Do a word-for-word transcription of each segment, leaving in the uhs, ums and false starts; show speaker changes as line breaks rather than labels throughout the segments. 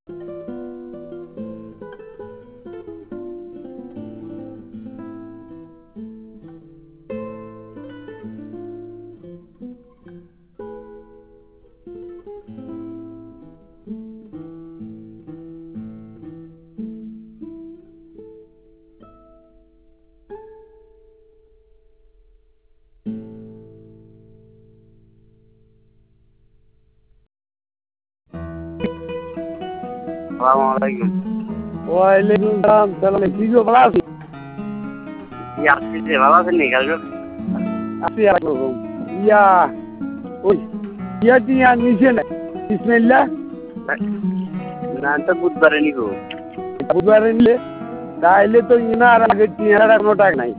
আসসালামালাইকুম।
ওয়ালাইকুম সালাম। সালাম কি গো ভালো আছি?
ইয়া আপনি যে ভালো আছেন নি কালকে?
আছি একরকম। ইয়া ওই ইয়া টিয়া নিচে না বিসমিল্লাহ
না তো বুধবারে নিব।
বুধবারে নিলে তাইলে তো ইনার আগে টিয়ার কোনো টাকা নাই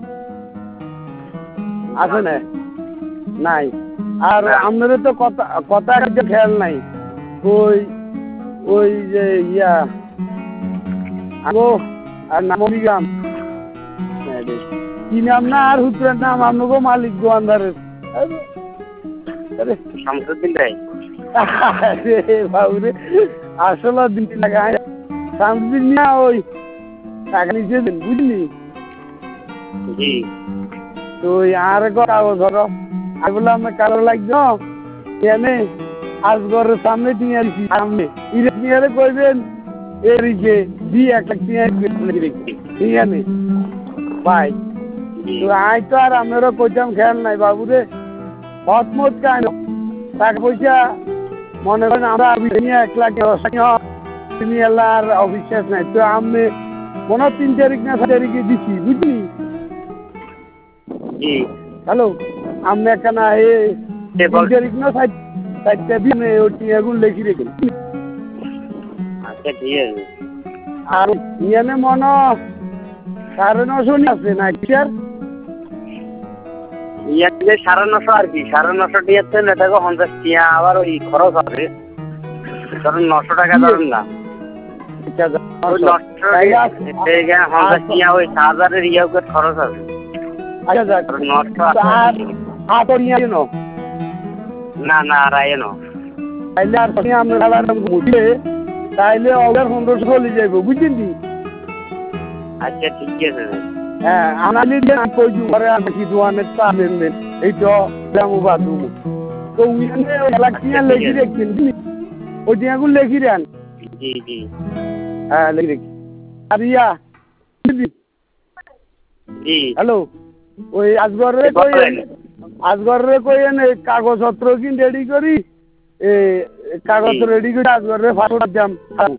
আছে না নাই। আর আমাদের তো কথা কথা একটা খেয়াল নাই। ওই ওই যে ইয়া আগো আর নামি গ্রাম কি নাম না আর হুতুরের নাম আমনগো মালিক গো আন্ধারের
শামসুদ্দিন ভাই।
আরে বাবুরে আসলে দিন লাগায় শামসুদ্দিন না ওই টাকা নিচে দেন বুঝলি?
জি
তো ওই আর কাগজ ধরো আর বললাম আমরা কালো লাগছো এনে আজ ঘরের সামনে টিয়া দিচ্ছি সামনে ইরে টিয়ারে কইবেন এরিকে দি এক লাখ টিয়া ঠিক আছে ভাই। তো আই তো আর আমারও কইতাম খেয়াল নাই বাবুরে হতমত কেন টাকা পয়সা মনে করেন আমরা নিয়ে এক লাখ তুমি এলার আর অবিশ্বাস নাই। তো আমি মনে হয় তিন তারিখ না চার তারিখে দিচ্ছি বুঝলি?
জি
হ্যালো আমি একখানা এ তিন তারিখ না চার চারটা দিন ওটি এগুন লেখি রেখে
আচ্ছা ঠিক আছে।
আর ইয়ানে মনে সাড়ে নশো আছে না টিয়ার
ইয়াতে সাড়ে নশো আর কি সাড়ে নশো টিয়াচ্ছে না দেখো পঞ্চাশ টিয়া আবার ওই খরচ হবে ধরুন নশো টাকা ধরুন না পঞ্চাশ টিয়া ওই হাজারের ইয়ে খরচ হবে। না না রায় নো
তাইলে আর আমরা তাইলে অর্ডার পনেরোশো চলে যাইব বুঝলি?
আচ্ছা ঠিক আছে।
হ্যাঁ আনালি কই ঘরে কি দোয়ানের চা দেন দেন এই তো দামু বাদু তো উইনে এলাকিয়া লেখি রেখেন ওই দিয়াগুলো লেখি দেন।
জি জি
হ্যাঁ লেখি রেখি। আর ইয়া
জি
হ্যালো ওই আজগরে কই আজগরে কই এনে কাগজপত্র কিন রেডি করি এ কাগজ রেডি করে আজগরে ফাটো দাম